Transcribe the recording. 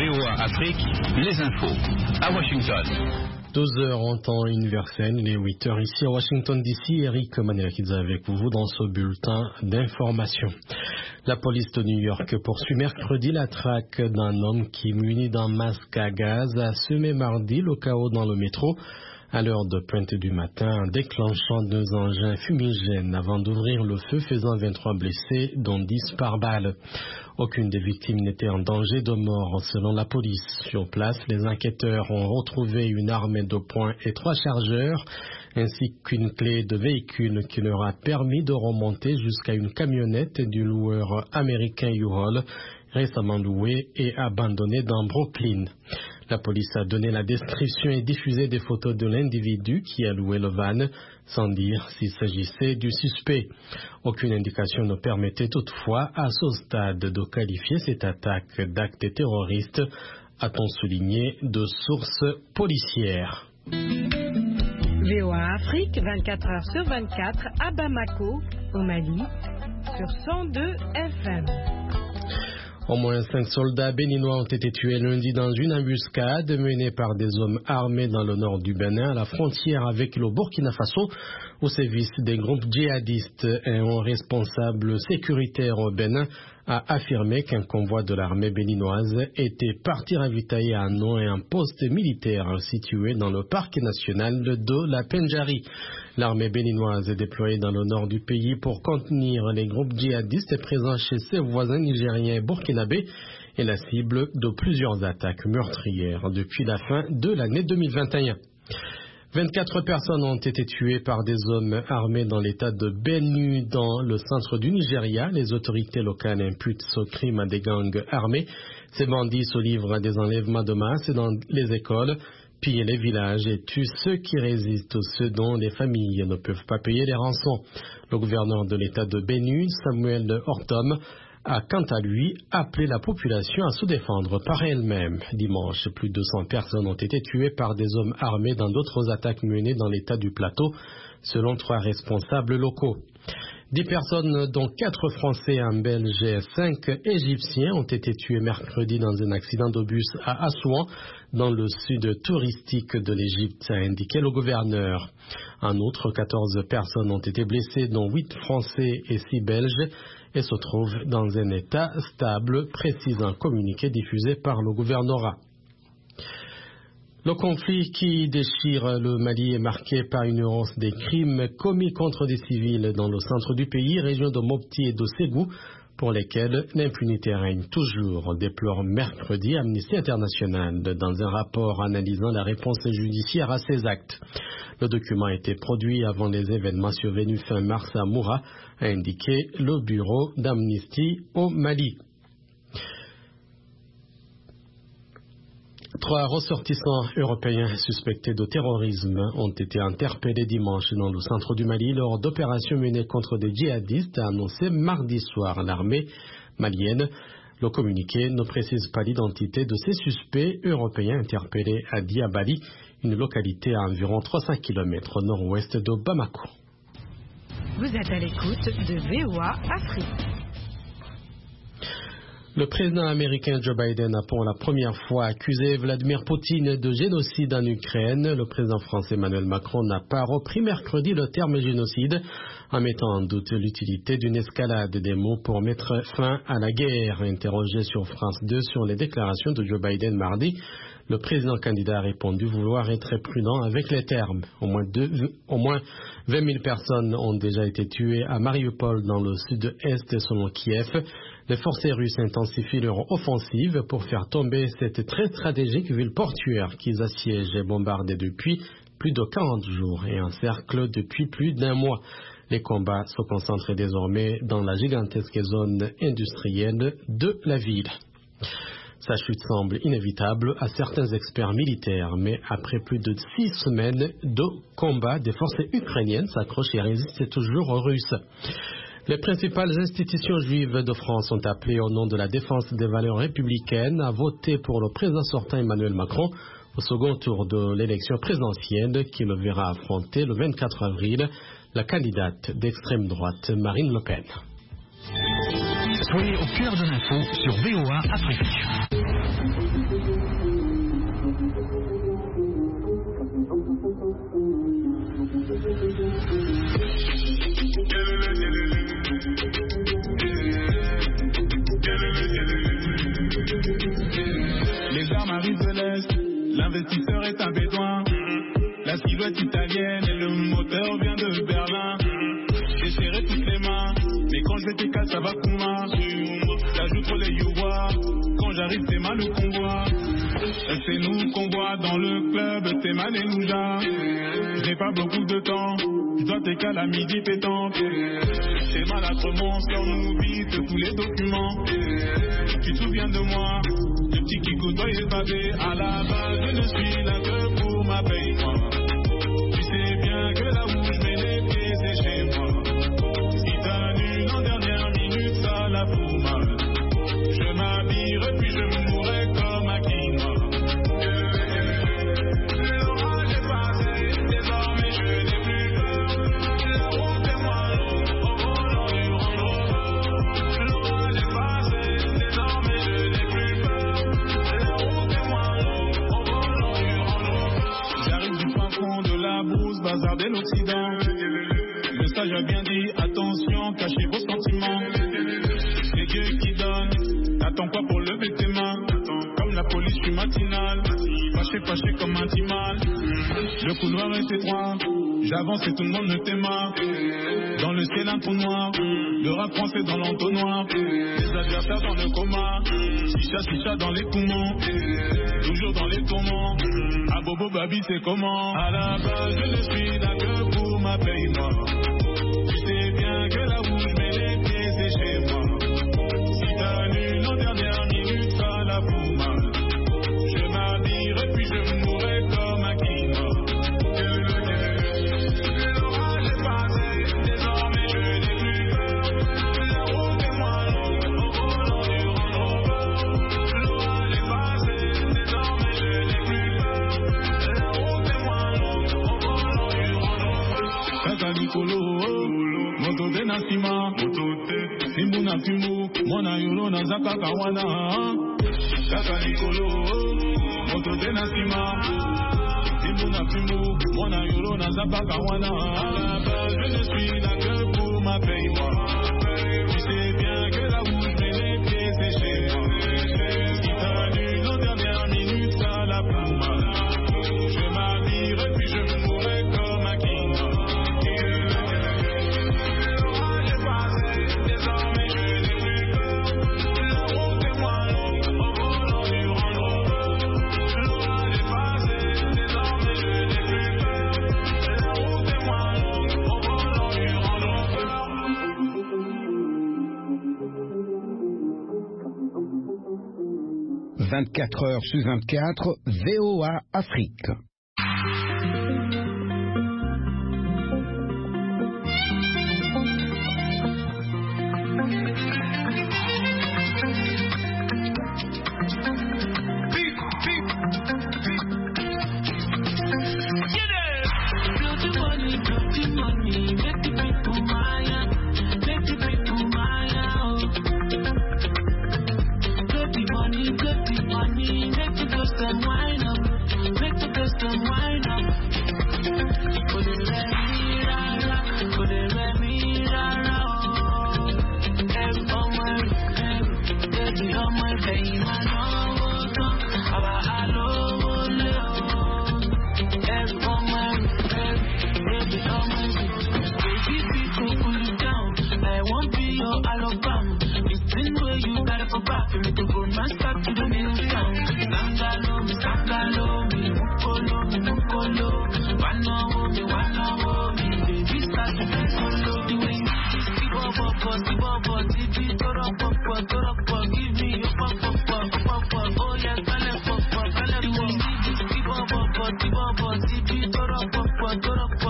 VOA Afrique, les infos à Washington. 12h en temps universel, il est 8h ici à Washington DC. Eric Maniakidze avec vous dans ce bulletin d'information. La police de New York poursuit mercredi la traque d'un homme qui, muni d'un masque à gaz, a semé mardi le chaos dans le métro à l'heure de pointe du matin, en déclenchant 2 engins fumigènes avant d'ouvrir le feu, faisant 23 blessés, dont 10 par balle. Aucune des victimes n'était en danger de mort, selon la police. Sur place, les enquêteurs ont retrouvé une arme de poing et 3 chargeurs, ainsi qu'une clé de véhicule qui leur a permis de remonter jusqu'à une camionnette du loueur américain U-Haul, récemment loué et abandonné dans Brooklyn. La police a donné la description et diffusé des photos de l'individu qui a loué le van, sans dire s'il s'agissait du suspect. Aucune indication ne permettait toutefois à ce stade de qualifier cette attaque d'acte terroriste, a-t-on souligné de sources policières. VOA Afrique, 24 heures sur 24, à Bamako, au Mali, sur 102 FM. Au moins 5 soldats béninois ont été tués lundi dans une embuscade menée par des hommes armés dans le nord du Bénin, à la frontière avec le Burkina Faso, où sévissent des groupes djihadistes. Un responsable sécuritaire au Bénin a affirmé qu'un convoi de l'armée béninoise était parti ravitailler à Ano un poste militaire situé dans le parc national de la Pendjari. L'armée béninoise est déployée dans le nord du pays pour contenir les groupes djihadistes présents chez ses voisins nigériens et burkinabés et la cible de plusieurs attaques meurtrières depuis la fin de l'année 2021. 24 personnes ont été tuées par des hommes armés dans l'état de Benue, dans le centre du Nigeria. Les autorités locales imputent ce crime à des gangs armés. Ces bandits se livrent à des enlèvements de masse dans les écoles, pillent les villages et tuent ceux qui résistent, ceux dont les familles ne peuvent pas payer les rançons. Le gouverneur de l'état de Benue, Samuel Ortom, a quant à lui appelé la population à se défendre par elle-même. Dimanche, plus de 100 personnes ont été tuées par des hommes armés dans d'autres attaques menées dans l'état du plateau, selon 3 responsables locaux. 10 personnes, dont 4 Français, un Belge et 5 Égyptiens, ont été tués mercredi dans un accident de bus à Assouan, dans le sud touristique de l'Égypte, a indiqué le gouverneur. En outre, 14 personnes ont été blessées, dont 8 Français et 6 Belges, et se trouvent dans un état stable, précise un communiqué diffusé par le gouvernorat. Le conflit qui déchire le Mali est marqué par une hausse des crimes commis contre des civils dans le centre du pays, région de Mopti et de Ségou, pour lesquels l'impunité règne toujours, déplore mercredi Amnesty International dans un rapport analysant la réponse judiciaire à ces actes. Le document a été produit avant les événements survenus fin mars à Moura, a indiqué le bureau d'Amnesty au Mali. 3 ressortissants européens suspectés de terrorisme ont été interpellés dimanche dans le centre du Mali lors d'opérations menées contre des djihadistes, a annoncé mardi soir l'armée malienne. Le communiqué ne précise pas l'identité de ces suspects européens interpellés à Diabali, une localité à environ 300 km au nord-ouest de Bamako. Vous êtes à l'écoute de VOA Afrique. Le président américain Joe Biden a pour la première fois accusé Vladimir Poutine de génocide en Ukraine. Le président français Emmanuel Macron n'a pas repris mercredi le terme génocide, en mettant en doute l'utilité d'une escalade des mots pour mettre fin à la guerre. Interrogé sur France 2 sur les déclarations de Joe Biden mardi, le président candidat a répondu vouloir être très prudent avec les termes. Au moins 20 000 personnes ont déjà été tuées à Mariupol dans le sud-est selon Kiev. Les forces russes intensifient leur offensive pour faire tomber cette très stratégique ville portuaire qu'ils assiègent et bombardent depuis plus de 40 jours et encerclent depuis plus d'1 mois. Les combats se concentrent désormais dans la gigantesque zone industrielle de la ville. Sa chute semble inévitable à certains experts militaires, mais après plus de 6 semaines de combat, des forces ukrainiennes s'accrochent et résistent toujours aux Russes. Les principales institutions juives de France ont appelé au nom de la défense des valeurs républicaines à voter pour le président sortant Emmanuel Macron au second tour de l'élection présidentielle qui le verra affronter le 24 avril la candidate d'extrême droite Marine Le Pen. Soyez au cœur de l'info sur VOA Afrique. Les armes arrivent de l'Est, l'investisseur est un bédouin. La silhouette italienne et le moteur vient de Berlin. J'ai serré toutes les mains, mais quand je vais ça va Kuma. Ça joue trop les Youwa, quand j'arrive c'est mal le convoi. C'est nous qu'on voit dans le club, c'est mal et Louja. Je n'ai pas beaucoup de temps, je dois tes calamités pétantes. C'est mal à Tremont, sors-nous vite tous les documents. Tu te souviens de moi, le petit Kiko toi est bavé. À la base je ne suis là que pour ma paye moi. Tu sais bien que là où je mets les pieds c'est chez moi. Si t'as nu en dernière minute ça la fout mal. Je m'habillerai puis je mourrai comme un quinoa. L'orage est passé, désormais je n'ai plus peur. La route est moins longue, au volant du Range Rover. L'orage est passé, désormais je n'ai plus peur. La route est moins longue, au volant du Range Rover. J'arrive du fin fond de la brousse, bazar de l'Occident. Le sage a bien dit, attention, cachez vos sentiments. C'est Dieu qui donne, t'attends quoi pour lever tes mains? Comme la police, je suis matinal, fâché comme un timal. Le couloir est étroit, j'avance et tout le monde me téma. Dans le ciel un trou noir, le rap français dans l'entonnoir. Les adversaires dans le coma, chicha dans les poumons. Toujours dans les tourments, à Bobo Babi c'est comment? À la base je ne suis là que pour ma paye moi. Tu sais bien que là où je mets les pieds c'est chez moi. Si t'as nu en dernière minute ça la fout mal. Je m'habillerai puis je mourrai comme un quinoa. L'orage est passé, désormais je n'ai plus peur. La route est moins longue, au volant du Range Rover. L'orage est passé, désormais je n'ai plus peur. La route est moins longue, au volant du Range Rover. Kaka Nicolo, moto de Nasima, Simbu na Fimu, Mona Yuro na Zaka Kawana. Kaka Nicolo, moto de Nasima, Simbu na Fimu, Mona Yuro na Zaka Kawana. À la base, je ne suis là que pour ma paye moi. Tu sais bien que là où je mets les pieds c'est chez moi. Si t'as nu en dernière minute ça la fout mal. Je m'habillerai puis je mourrai comme un quinoa. L'orage est passé, désormais je n'ai plus peur. La route est moins longue, au volant du Range Rover. L'orage est passé, désormais je n'ai plus peur. La route est moins longue, au volant du Range Rover. 24 heures sur 24, VOA Afrique. Give